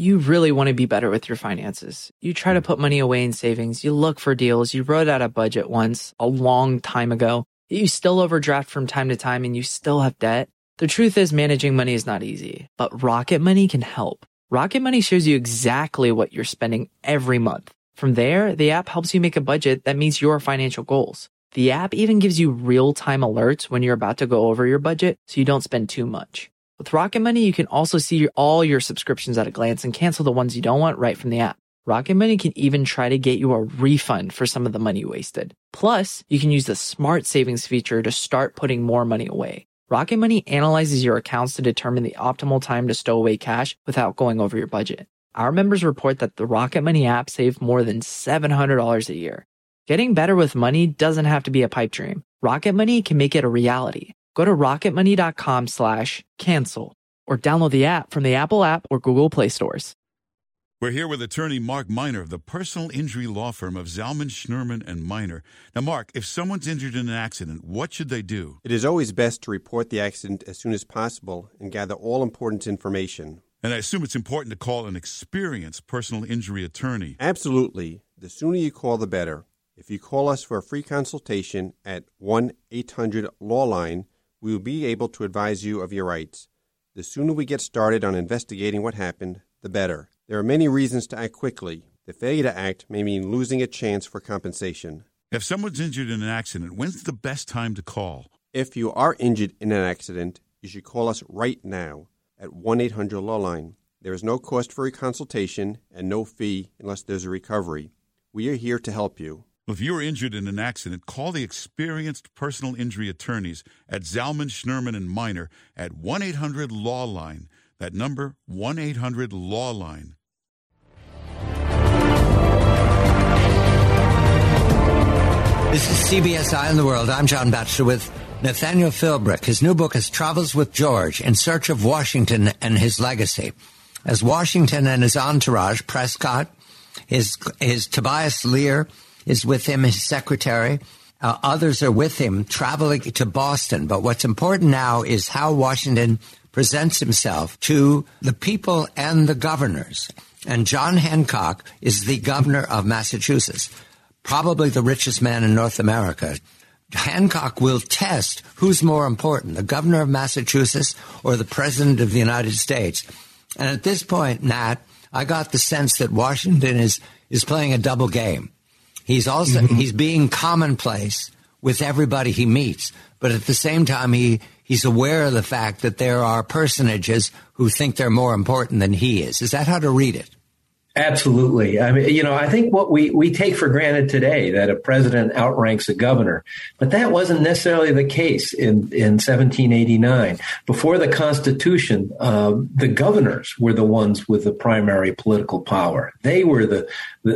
You really want to be better with your finances. You try to put money away in savings. You look for deals. You wrote out a budget once a long time ago. You still overdraft from time to time and you still have debt. The truth is managing money is not easy, but Rocket Money can help. Rocket Money shows you exactly what you're spending every month. From there, the app helps you make a budget that meets your financial goals. The app even gives you real-time alerts when you're about to go over your budget so you don't spend too much. With Rocket Money, you can also see all your subscriptions at a glance and cancel the ones you don't want right from the app. Rocket Money can even try to get you a refund for some of the money you wasted. Plus, you can use the Smart Savings feature to start putting more money away. Rocket Money analyzes your accounts to determine the optimal time to stow away cash without going over your budget. Our members report that the Rocket Money app saved more than $700 a year. Getting better with money doesn't have to be a pipe dream. Rocket Money can make it a reality. Go to rocketmoney.com/cancel or download the app from the Apple app or Google Play stores. We're here with attorney Mark Miner of the personal injury law firm of Zalman, Schnerman, and Miner. Now, Mark, if someone's injured in an accident, what should they do? It is always best to report the accident as soon as possible and gather all important information. And I assume it's important to call an experienced personal injury attorney. Absolutely. The sooner you call, the better. If you call us for a free consultation at 1-800-LAW-LINE, we will be able to advise you of your rights. The sooner we get started on investigating what happened, the better. There are many reasons to act quickly. The failure to act may mean losing a chance for compensation. If someone's injured in an accident, when's the best time to call? If you are injured in an accident, you should call us right now at 1-800-LAW-LINE. There is no cost for a consultation and no fee unless there's a recovery. We are here to help you. If you're injured in an accident, call the experienced personal injury attorneys at Zalman, Schnerman, and Miner at 1-800-LAW-LINE. That number, 1-800-LAW-LINE. This is CBS Eye on the World. I'm John Batchelor with Nathaniel Philbrick. His new book is Travels with George, In Search of Washington and His Legacy. As Washington and his entourage, Prescott, his Tobias Lear is with him, his secretary. Others are with him traveling to Boston. But what's important now is how Washington presents himself to the people and the governors. And John Hancock is the governor of Massachusetts, probably the richest man in North America. Hancock will test who's more important, the governor of Massachusetts or the president of the United States. And at this point, Nat, I got the sense that Washington is playing a double game. He's also he's being commonplace with everybody he meets, but at the same time he's aware of the fact that there are personages who think they're more important than he is. Is that how to read it? Absolutely. I mean, I think what we take for granted today that a president outranks a governor, but that wasn't necessarily the case in 1789. Before the Constitution, the governors were the ones with the primary political power. They were the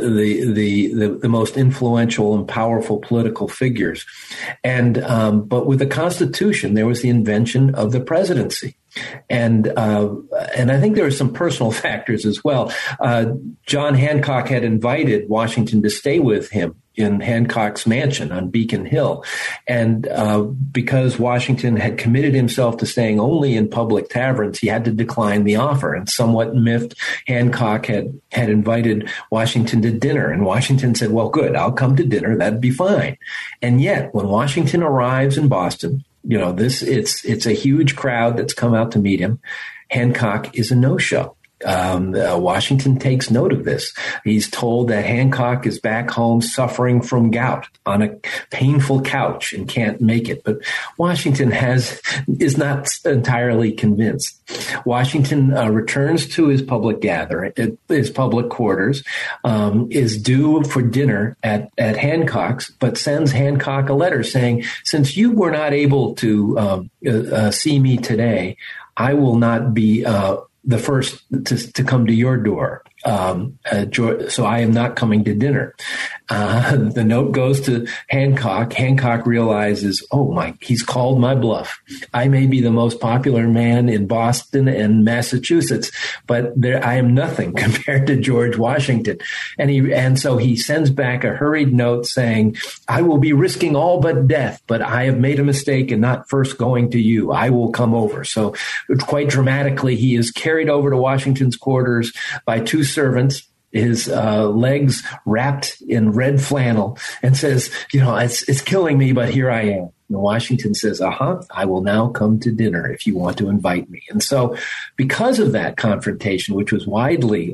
most influential and powerful political figures. And but with the Constitution, there was the invention of the presidency. And I think there were some personal factors as well. John Hancock had invited Washington to stay with him in Hancock's mansion on Beacon Hill. And because Washington had committed himself to staying only in public taverns, he had to decline the offer. And somewhat miffed, Hancock had invited Washington to dinner. And Washington said, well, good, I'll come to dinner. That'd be fine. And yet, when Washington arrives in Boston, it's a huge crowd that's come out to meet him. Hancock is a no-show. Washington takes note of this. He's told that Hancock is back home suffering from gout on a painful couch and can't make it. But Washington is not entirely convinced. Washington returns to his public his public quarters, is due for dinner at Hancock's, but sends Hancock a letter saying, since you were not able to see me today, I will not be the first to come to your door. so I am not coming to dinner. The note goes to Hancock. Hancock realizes, he's called my bluff. I may be the most popular man in Boston and Massachusetts, but I am nothing compared to George Washington. And so he sends back a hurried note saying, I will be risking all but death, but I have made a mistake in not first going to you. I will come over. So quite dramatically, he is carried over to Washington's quarters by two servants, his legs wrapped in red flannel, and says, it's killing me, but here I am. And Washington says, I will now come to dinner if you want to invite me. And so because of that confrontation, which was widely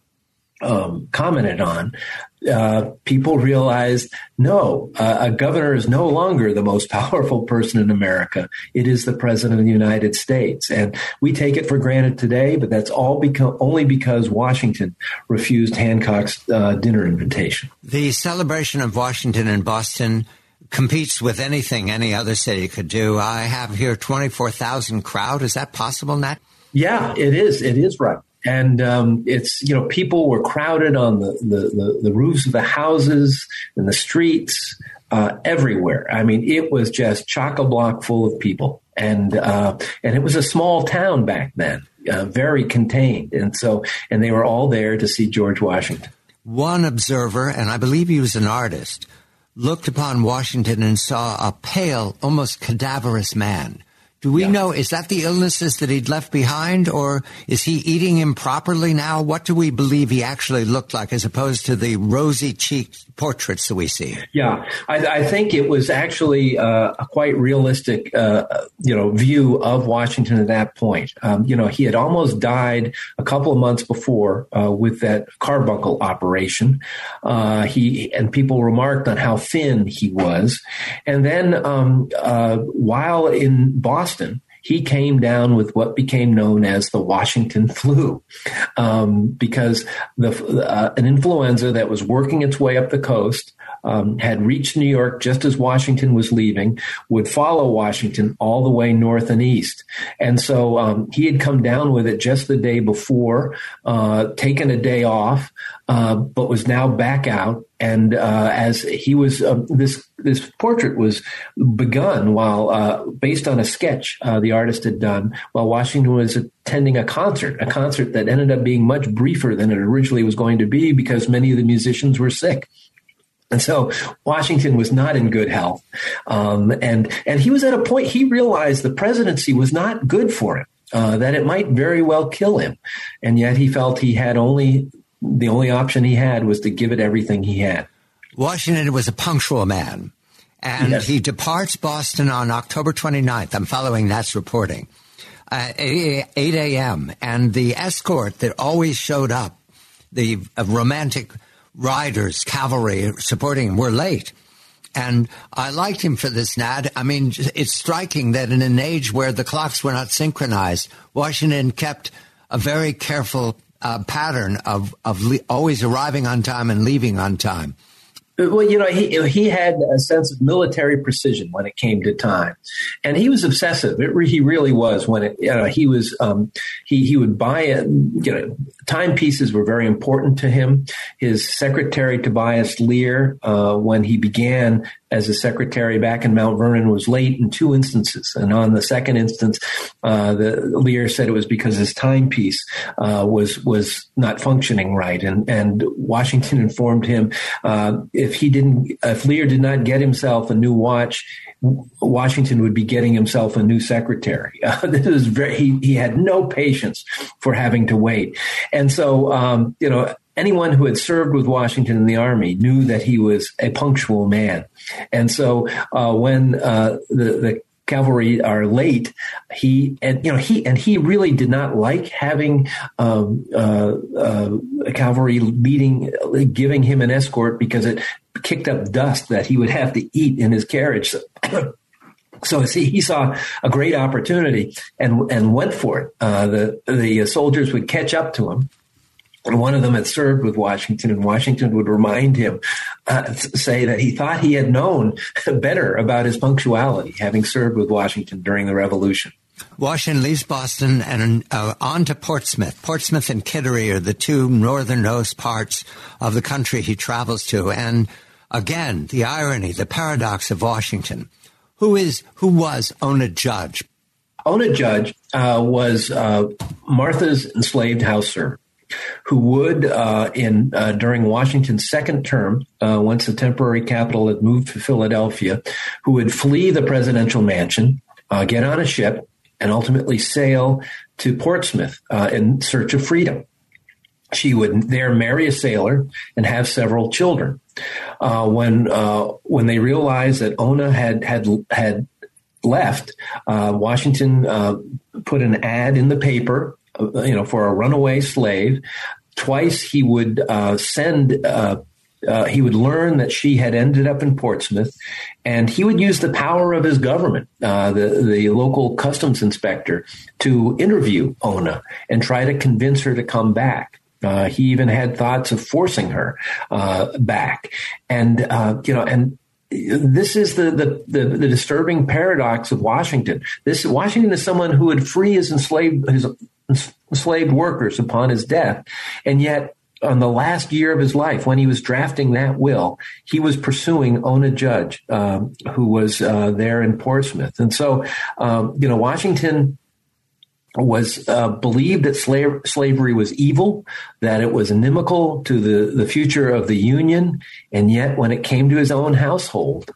commented on, people realized, a governor is no longer the most powerful person in America. It is the president of the United States. And we take it for granted today, but that's only because Washington refused Hancock's dinner invitation. The celebration of Washington in Boston competes with anything any other city could do. I have here 24,000 crowd. Is that possible, Nat? Yeah, it is. It is right. And it's, people were crowded on the roofs of the houses and the streets everywhere. I mean, it was just chock-a-block full of people. And it was a small town back then, very contained. And they were all there to see George Washington. One observer, and I believe he was an artist, looked upon Washington and saw a pale, almost cadaverous man. Do we know, is that the illnesses that he'd left behind, or is he eating improperly now? What do we believe he actually looked like as opposed to the rosy-cheeked portraits that we see? Yeah, I think it was actually a quite realistic, view of Washington at that point. He had almost died a couple of months before with that carbuncle operation. And people remarked on how thin he was. And then while in Boston, he came down with what became known as the Washington flu, because an influenza that was working its way up the coast had reached New York just as Washington was leaving, would follow Washington all the way north and east. And so he had come down with it just the day before, taken a day off, but was now back out. And as he was, this portrait was begun while, based on a sketch the artist had done, while Washington was attending a concert that ended up being much briefer than it originally was going to be because many of the musicians were sick. And so Washington was not in good health. And he was at a point, he realized the presidency was not good for him, that it might very well kill him. And yet he felt the only option he had was to give it everything he had. Washington was a punctual man, and yes. He departs Boston on October 29th. I'm following Nat's reporting, 8 a.m. And the escort that always showed up, the romantic riders, cavalry supporting him, were late. And I liked him for this, Nat. I mean, it's striking that in an age where the clocks were not synchronized, Washington kept a very careful pattern of always arriving on time and leaving on time. Well, he had a sense of military precision when it came to time, and he was obsessive. He really was. When he would buy timepieces were very important to him. His secretary Tobias Lear, when he began as a secretary back in Mount Vernon, was late in 2 instances, and on the second instance, the Lear said it was because his timepiece was not functioning right, and Washington informed him if Lear did not get himself a new watch, Washington would be getting himself a new secretary. This was he had no patience for having to wait. And so, anyone who had served with Washington in the Army knew that he was a punctual man. And so, when the cavalry are late, he really did not like having a cavalry giving him an escort because it kicked up dust that he would have to eat in his carriage. So he saw a great opportunity and went for it. The soldiers would catch up to him. And one of them had served with Washington, and Washington would remind him, say that he thought he had known better about his punctuality, having served with Washington during the Revolution. Washington leaves Boston and on to Portsmouth. Portsmouth and Kittery are the two northernmost parts of the country he travels to. And again, the irony, the paradox of Washington. Who was Ona Judge? Ona Judge was Martha's enslaved house servant, who would, during Washington's second term, once the temporary capital had moved to Philadelphia, who would flee the presidential mansion, get on a ship, and ultimately sail to Portsmouth in search of freedom. She would there marry a sailor and have several children. When they realized that Ona had left, Washington put an ad in the paper, for a runaway slave. Twice he would he would learn that she had ended up in Portsmouth, and he would use the power of his government, the local customs inspector, to interview Ona and try to convince her to come back. He even had thoughts of forcing her back, and this is the disturbing paradox of Washington. Washington is someone who would free his enslaved workers upon his death, and yet on the last year of his life, when he was drafting that will, he was pursuing Ona Judge, who was there in Portsmouth. And so, Washington was believed that slavery was evil, that it was inimical to the future of the Union, and yet when it came to his own household,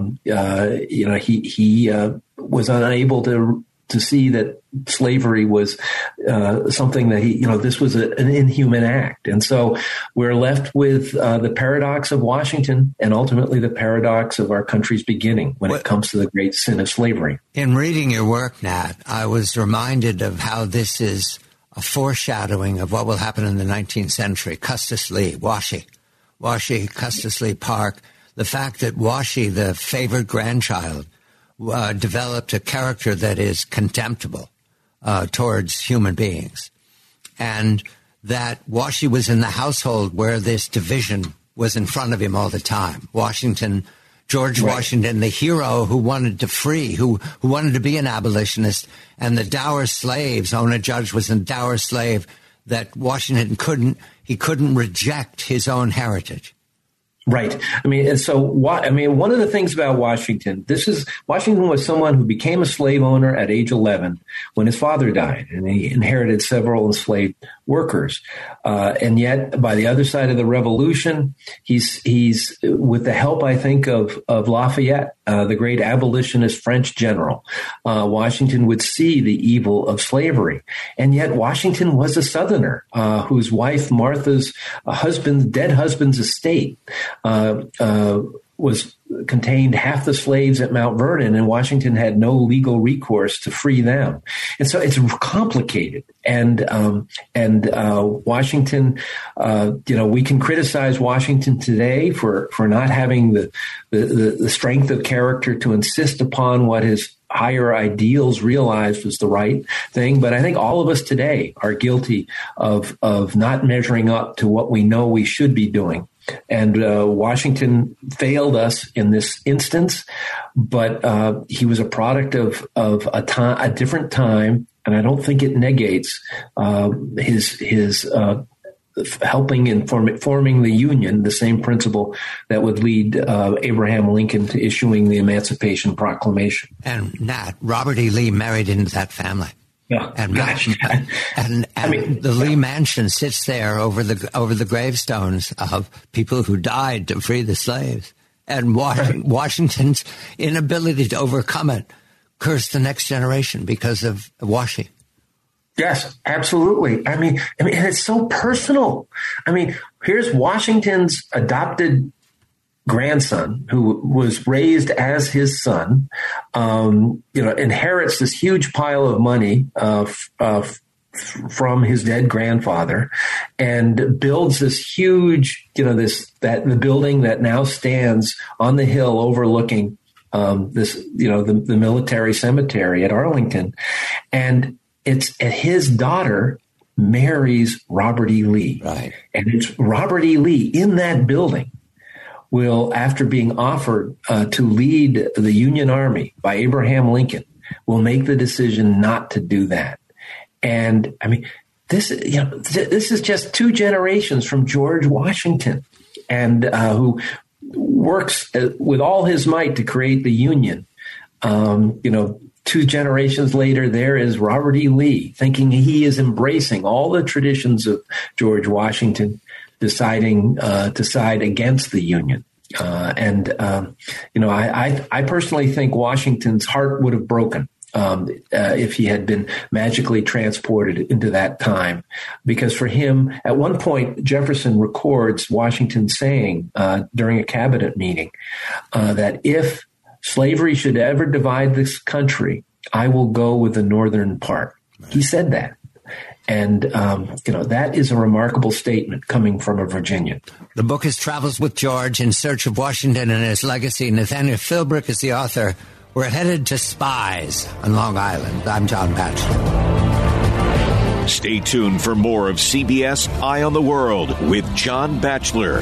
he was unable to see that slavery was something that this was an inhuman act. And so we're left with the paradox of Washington and ultimately the paradox of our country's beginning when it comes to the great sin of slavery. In reading your work, Nat, I was reminded of how this is a foreshadowing of what will happen in the 19th century. Custis Lee, Washi, Custis Lee Park, the fact that Washi, the favored grandchild, developed a character that is contemptible towards human beings, and that Washi was in the household where this division was in front of him all the time. George Washington, the hero who wanted to free, who wanted to be an abolitionist, and the dour slaves. Ona Judge was a dour slave that Washington couldn't reject his own heritage. Right. One of the things about Washington was someone who became a slave owner at age 11 when his father died, and he inherited several enslaved workers. And yet, by the other side of the Revolution, he's with the help, I think, of Lafayette, the great abolitionist French general. Washington would see the evil of slavery, and yet Washington was a Southerner whose wife Martha's dead husband's estate contained half the slaves at Mount Vernon, and Washington had no legal recourse to free them. And so it's complicated. And Washington, we can criticize Washington today for not having the strength of character to insist upon what his higher ideals realized was the right thing. But I think all of us today are guilty of not measuring up to what we know we should be doing. And Washington failed us in this instance, but he was a product of a different time, and I don't think it negates his helping in forming the Union, the same principle that would lead Abraham Lincoln to issuing the Emancipation Proclamation. And Nat, Robert E. Lee married into that family. Yeah, and the Lee Mansion sits there over the gravestones of people who died to free the slaves. And Washington's inability to overcome it cursed the next generation because of Washi. Yes, absolutely. I mean, it's so personal. Here's Washington's adopted grandson, who was raised as his son, inherits this huge pile of money from his dead grandfather, and builds this huge, the building that now stands on the hill overlooking the military cemetery at Arlington, and his daughter marries Robert E. Lee, right? And it's Robert E. Lee in that building will, after being offered to lead the Union Army by Abraham Lincoln, will make the decision not to do that. And I mean, this is just 2 generations from George Washington, and who works with all his might to create the Union. 2 generations later, there is Robert E. Lee, thinking he is embracing all the traditions of George Washington, deciding to side against the Union. I personally think Washington's heart would have broken if he had been magically transported into that time. Because for him, at one point, Jefferson records Washington saying during a cabinet meeting that if slavery should ever divide this country, I will go with the northern part. He said that. And, that is a remarkable statement coming from a Virginian. The book is Travels with George in Search of Washington and His Legacy. Nathaniel Philbrick is the author. We're headed to Spies on Long Island. I'm John Batchelor. Stay tuned for more of CBS Eye on the World with John Batchelor.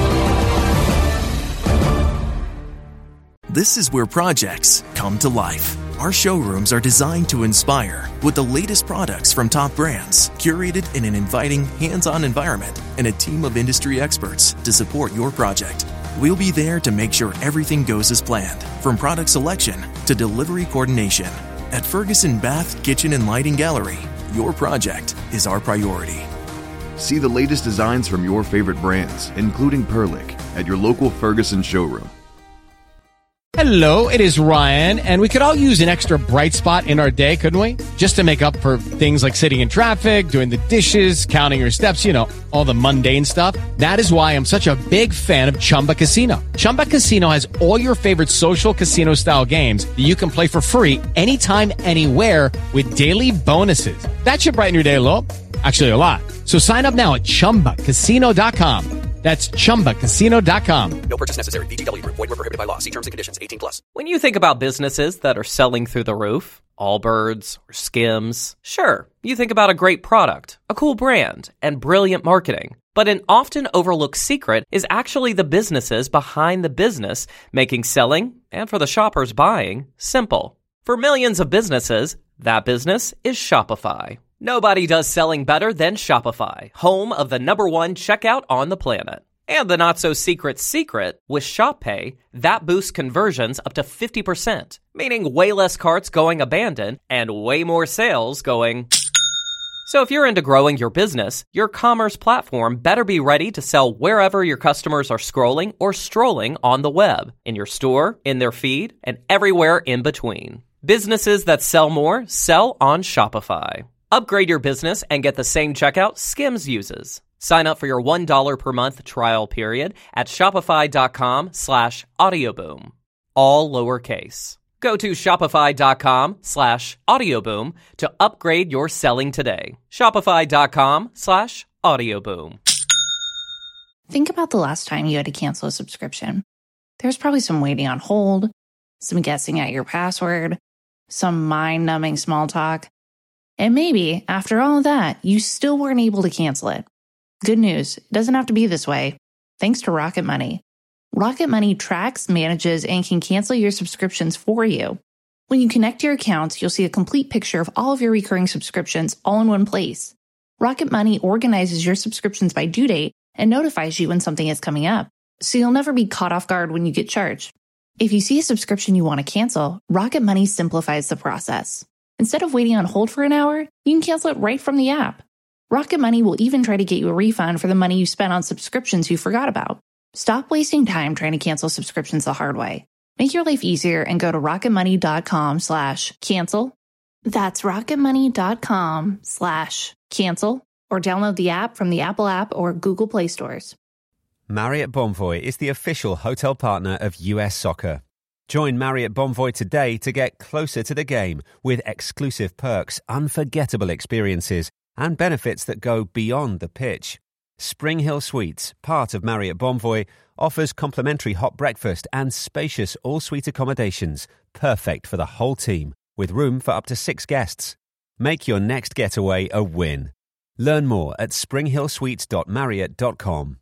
This is where projects come to life. Our showrooms are designed to inspire with the latest products from top brands, curated in an inviting, hands-on environment, and a team of industry experts to support your project. We'll be there to make sure everything goes as planned, from product selection to delivery coordination. At Ferguson Bath, Kitchen and Lighting Gallery, your project is our priority. See the latest designs from your favorite brands, including Perlick, at your local Ferguson showroom. Hello, it is Ryan, and we could all use an extra bright spot in our day, couldn't we? Just to make up for things like sitting in traffic, doing the dishes, counting your steps, all the mundane stuff. That is why I'm such a big fan of Chumba Casino. Chumba Casino has all your favorite social casino-style games that you can play for free anytime, anywhere with daily bonuses. That should brighten your day a little. Actually, a lot. So sign up now at ChumbaCasino.com. That's ChumbaCasino.com. No purchase necessary. VGW Group. Void where prohibited by law. See terms and conditions. 18+. When you think about businesses that are selling through the roof, Allbirds or Skims, sure, you think about a great product, a cool brand, and brilliant marketing. But an often overlooked secret is actually the businesses behind the business, making selling, and for the shoppers buying, simple. For millions of businesses, that business is Shopify. Nobody does selling better than Shopify, home of the #1 checkout on the planet. And the not-so-secret secret, with Shop Pay, that boosts conversions up to 50%, meaning way less carts going abandoned and way more sales going... So if you're into growing your business, your commerce platform better be ready to sell wherever your customers are scrolling or strolling on the web, in your store, in their feed, and everywhere in between. Businesses that sell more sell on Shopify. Upgrade your business and get the same checkout Skims uses. Sign up for your $1 per month trial period at shopify.com/audioboom. All lowercase. Go to shopify.com/audioboom to upgrade your selling today. Shopify.com/audioboom. Think about the last time you had to cancel a subscription. There's probably some waiting on hold, some guessing at your password, some mind-numbing small talk. And maybe, after all of that, you still weren't able to cancel it. Good news, it doesn't have to be this way. Thanks to Rocket Money. Rocket Money tracks, manages, and can cancel your subscriptions for you. When you connect your accounts, you'll see a complete picture of all of your recurring subscriptions all in one place. Rocket Money organizes your subscriptions by due date and notifies you when something is coming up, so you'll never be caught off guard when you get charged. If you see a subscription you want to cancel, Rocket Money simplifies the process. Instead of waiting on hold for an hour, you can cancel it right from the app. Rocket Money will even try to get you a refund for the money you spent on subscriptions you forgot about. Stop wasting time trying to cancel subscriptions the hard way. Make your life easier and go to rocketmoney.com/cancel. That's rocketmoney.com/cancel, or download the app from the Apple App or Google Play stores. Marriott Bonvoy is the official hotel partner of US Soccer. Join Marriott Bonvoy today to get closer to the game with exclusive perks, unforgettable experiences, and benefits that go beyond the pitch. Spring Hill Suites, part of Marriott Bonvoy, offers complimentary hot breakfast and spacious all-suite accommodations, perfect for the whole team, with room for up to 6 guests. Make your next getaway a win. Learn more at springhillsuites.marriott.com.